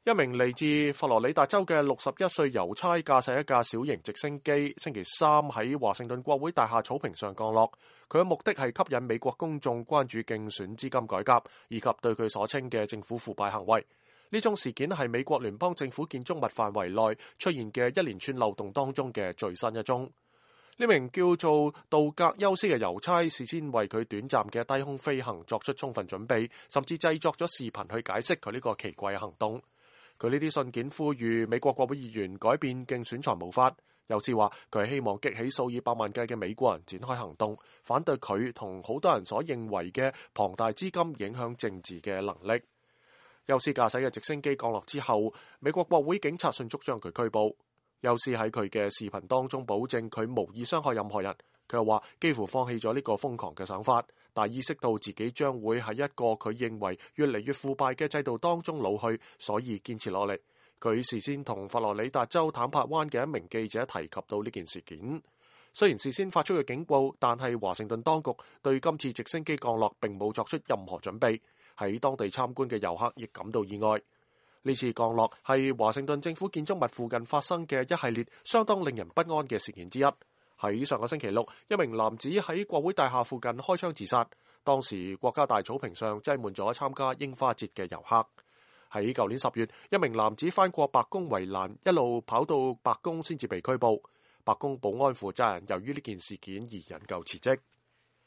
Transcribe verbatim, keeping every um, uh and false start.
一名嚟自佛羅里達州嘅六十一歲郵差駕駛一架小型直升機，星期三喺華盛頓國會大廈草坪上降落。佢嘅目的係吸引美國公眾關注競選資金改革，以及對佢所稱嘅政府腐敗行為。呢宗事件係美國聯邦政府建築物範圍內出現嘅一連串漏洞當中嘅最新一宗。呢名叫做杜格休斯嘅郵差事先為佢短暫嘅低空飛行作出充分準備，甚至製作咗視頻去解釋佢呢個奇怪嘅行動。佢呢啲信件呼籲美國國會議員改變競選財務法。有次話佢係希望激起數以百萬計嘅美國人展開行動，反對佢同好多人所認為嘅龐大資金影響政治嘅能力。休斯駕駛嘅直升機降落之後，美國國會警察迅速將佢拘捕。休斯喺佢嘅視頻當中保證佢無意傷害任何人。佢又話幾乎放棄咗呢個瘋狂嘅想法，但意識到自己將會喺一個佢認為越嚟越腐敗嘅制度當中老去，所以堅持落嚟。佢事先同佛羅里達州坦帕灣嘅一名記者提及到呢件事件。雖然事先發出嘅警報，但係華盛頓當局對今次直升機降落並冇作出任何準備。喺當地參觀嘅遊客亦感到意外。呢次降落係華盛頓政府建築物附近發生嘅一系列相當令人不安嘅事件之一。喺上個星期六，一名男子喺國會大廈附近開槍自殺。當時國家大草坪上擠滿咗參加櫻花節嘅遊客。喺舊年十月，一名男子翻過白宮圍欄，一路跑到白宮先至被拘捕。白宮保安負責人由於呢件事件而引咎辭職。